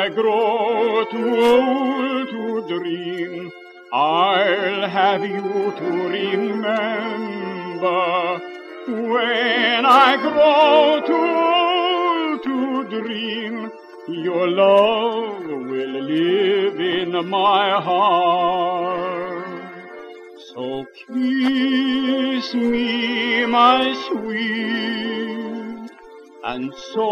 I grow too old to dream, I'll have you to remember. When I grow too old to dream, your love will live in my heart. So kiss me, my sweet, and so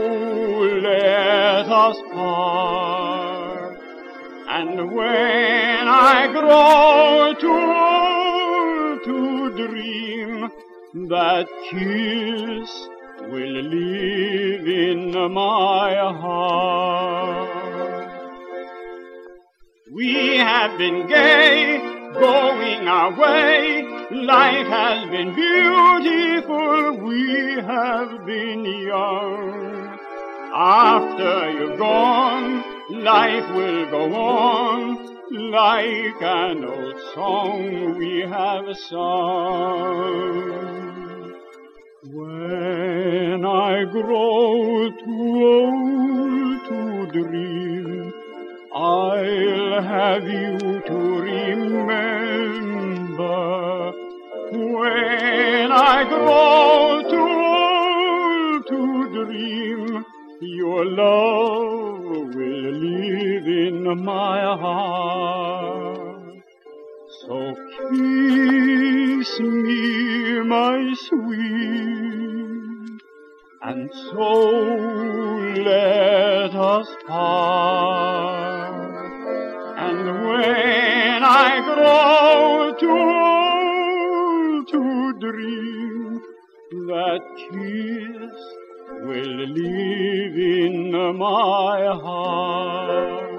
let us part. And when I grow too old to dream, that kiss will live in my heart. We have been gay, going our way. Life has been beautiful, we have been young. After you're gone, life will go on, like an old song we have sung. When I grow too old to dream, I'll have you to remember. When I grow too old to dream, your love will live in my heart. So kiss me, my sweet, and so let us part. And when I grow too old to dream, that kiss will live in my heart.